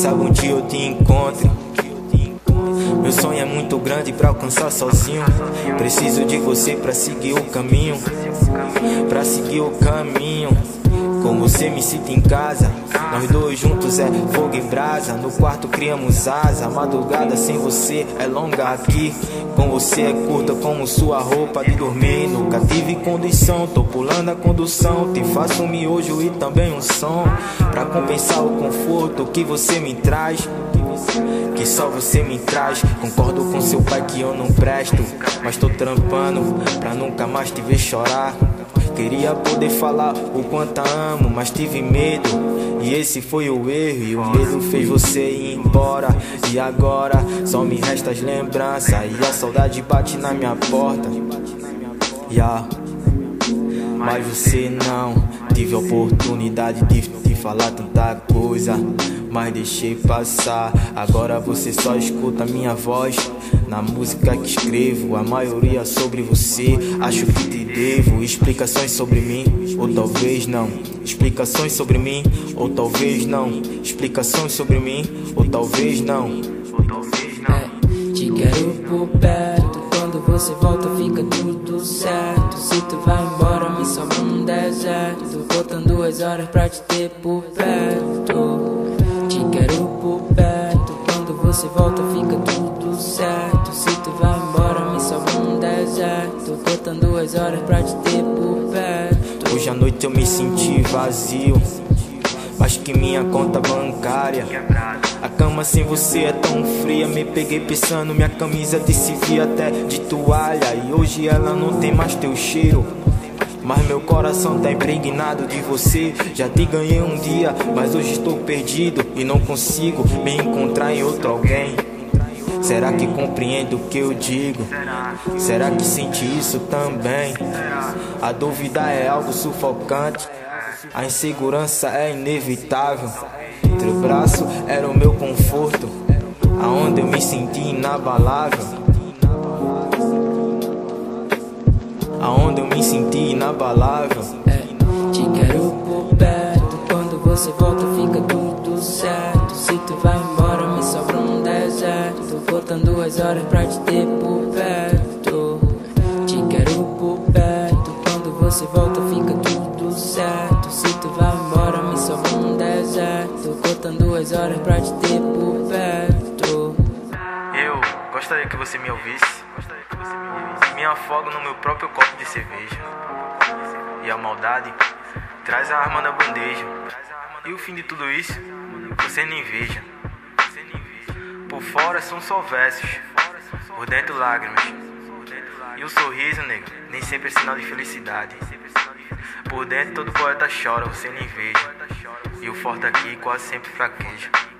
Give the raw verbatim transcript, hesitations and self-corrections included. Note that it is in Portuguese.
sabe um dia eu te encontro. Meu sonho é muito grande pra alcançar sozinho. Preciso de você pra seguir o caminho, pra seguir o caminho. Com você me sinto em casa, nós dois juntos é fogo e brasa. No quarto criamos asa, a madrugada sem você é longa aqui. Com você é curta como sua roupa de dormir. Nunca tive condição, tô pulando a condução. Te faço um miojo e também um som, pra compensar o conforto que você me traz, que só você me traz. Concordo com seu pai que eu não presto, mas tô trampando pra nunca mais te ver chorar. Queria poder falar o quanto a amo, mas tive medo, e esse foi o erro. E o medo fez você ir embora, e agora só me resta as lembranças. E a saudade bate na minha porta, yeah. Mas você não tive a oportunidade de te falar tanta coisa, mas deixei passar. Agora você só escuta minha voz na música que escrevo, a maioria sobre você. Acho que te devo explicações sobre mim, ou talvez não. Explicações sobre mim, ou talvez não. Explicações sobre mim, ou talvez não. Ou talvez não. É, te quero por perto, quando você volta fica tudo certo. Se tu vai embora me sobra um deserto, faltam duas horas pra te ter por perto. Te quero por perto, quando você volta fica tudo certo. Se tu vai embora me sobra um deserto, faltam duas horas pra te ter por perto. Hoje à noite eu me senti vazio, acho que minha conta bancária. A cama sem você é tão fria, me peguei pensando, minha camisa te servia até de toalha. E hoje ela não tem mais teu cheiro, mas meu coração tá impregnado de você. Já te ganhei um dia, mas hoje estou perdido e não consigo me encontrar em outro alguém. Será que compreende o que eu digo? Será que sente isso também? A dúvida é algo sufocante, a insegurança é inevitável. Teu braço era o meu conforto, aonde eu me senti inabalável, aonde eu me senti inabalável. É, te quero por perto, quando você volta fica tudo certo. Se tu vai embora me sobra um deserto, faltam duas horas pra te ter por perto. Te quero por perto, quando você volta fica tudo certo. Se tu vai embora me sobra um deserto, faltam duas horas pra te ter por perto. Eu gostaria que você me ouvisse, me afogo no meu próprio copo de cerveja, e a maldade traz a arma na bandeja. E o fim de tudo isso, você nem veja. Por fora são só versos, por dentro lágrimas. E o sorriso, nego, nem sempre é sinal de felicidade. Por dentro todo poeta chora, você nem veja. E o forte aqui quase sempre fraqueja.